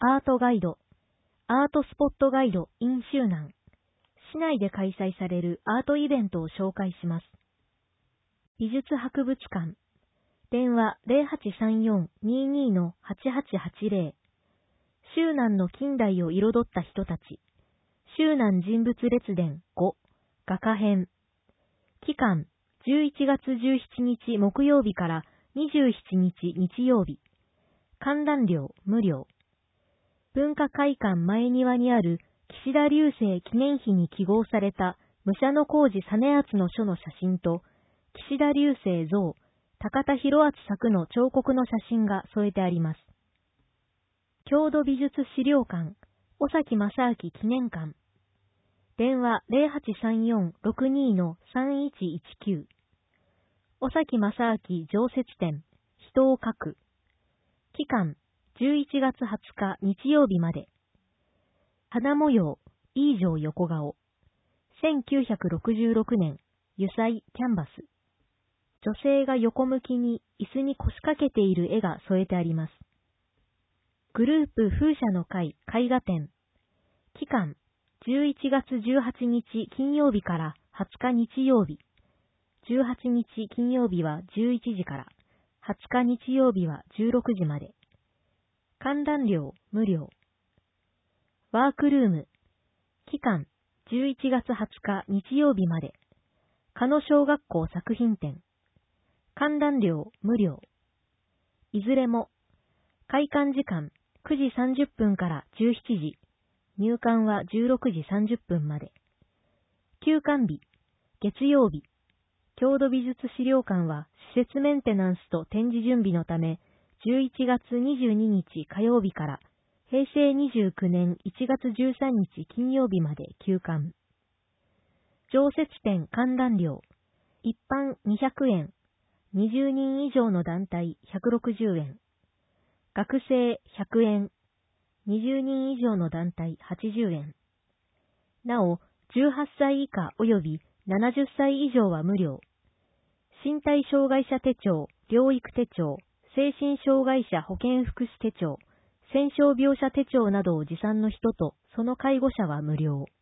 アートガイド、アートスポットガイド in 周南。市内で開催されるアートイベントを紹介します。美術博物館。電話0834-22-8880。周南の近代を彩った人たち。周南人物列伝5、画家編。期間、11月17日木曜日から27日日曜日。観覧料無料。文化会館前庭にある岸田流星記念碑に記号された武者小路実篤の書の写真と、岸田流星像、高田博厚作の彫刻の写真が添えてあります。郷土美術資料館、尾崎正明記念館。電話0834-62-3119。尾崎正明常設展、人を描く。期間、11月20日日曜日まで。花模様、イージョー横顔。1966年、油彩、キャンバス。女性が横向きに椅子に腰掛けている絵が添えてあります。グループ風車の会絵画展。期間、11月18日金曜日から20日日曜日。18日金曜日は11時から、20日日曜日は16時まで。観覧料無料。ワークルーム。期間、11月20日日曜日まで。加野小学校作品展。観覧料無料。いずれも、開館時間9時30分から17時。入館は16時30分まで。休館日、月曜日。郷土美術資料館は施設メンテナンスと展示準備のため、11月22日火曜日から平成29年1月13日金曜日まで休館。常設展観覧料。一般200円。20人以上の団体160円。学生100円。20人以上の団体80円。なお、18歳以下及び70歳以上は無料。身体障害者手帳、療育手帳、精神障害者保健福祉手帳、戦傷病者手帳などを持参の人とその介護者は無料。